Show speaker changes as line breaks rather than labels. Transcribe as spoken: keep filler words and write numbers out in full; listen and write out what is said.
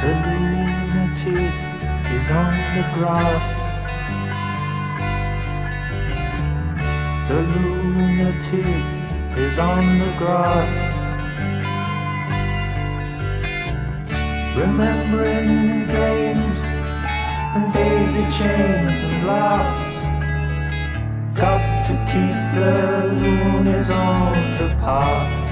The lunatic is on the grass. The lunatic is on the grass. Remembering games and daisy chains and laughs. Got to keep the loonies on the path.